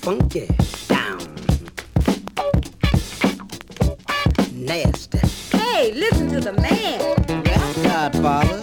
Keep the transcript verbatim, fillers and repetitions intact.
funky, down, nasty. Hey, listen to the man. Rap Godfather.